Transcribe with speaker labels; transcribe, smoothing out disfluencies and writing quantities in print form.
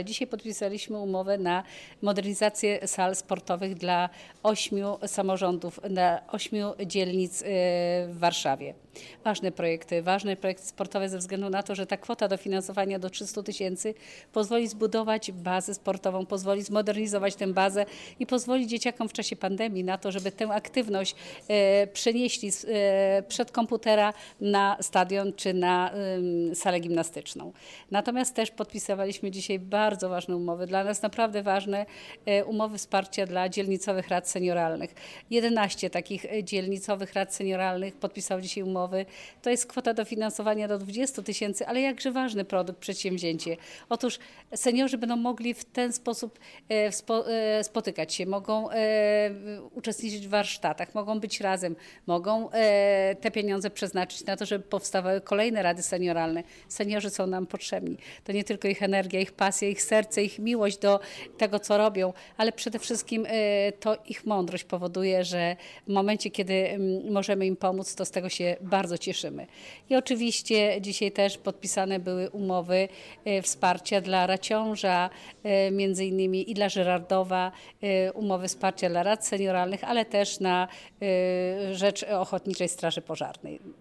Speaker 1: Dzisiaj podpisaliśmy umowę na modernizację sal sportowych dla 8 samorządów, dla 8 dzielnic w Warszawie. Ważne projekty sportowe ze względu na to, że ta kwota dofinansowania do 300 000 pozwoli zbudować bazę sportową, pozwoli zmodernizować tę bazę i pozwoli dzieciakom w czasie pandemii na to, żeby tę aktywność przenieśli przed komputera na stadion czy na salę gimnastyczną. Natomiast też podpisywaliśmy dzisiaj bardzo ważne umowy, dla nas naprawdę ważne umowy wsparcia dla dzielnicowych rad senioralnych. 11 takich dzielnicowych rad senioralnych podpisało dzisiaj umowy. To jest kwota dofinansowania do 20 000, ale jakże ważny produkt, przedsięwzięcie. Otóż seniorzy będą mogli w ten sposób spotykać się, mogą uczestniczyć w warsztatach, mogą być razem, mogą te pieniądze przeznaczyć na to, żeby powstawały kolejne rady senioralne. Seniorzy są nam potrzebni. To nie tylko ich energia, ich pasja, ich serce, ich miłość do tego, co robią, ale przede wszystkim to ich mądrość powoduje, że w momencie, kiedy możemy im pomóc, to z tego się bardzo cieszymy. I oczywiście dzisiaj też podpisane były umowy wsparcia dla Raciąża, między innymi i dla Żyrardowa, umowy wsparcia dla rad senioralnych, ale też na rzecz Ochotniczej Straży Pożarnej.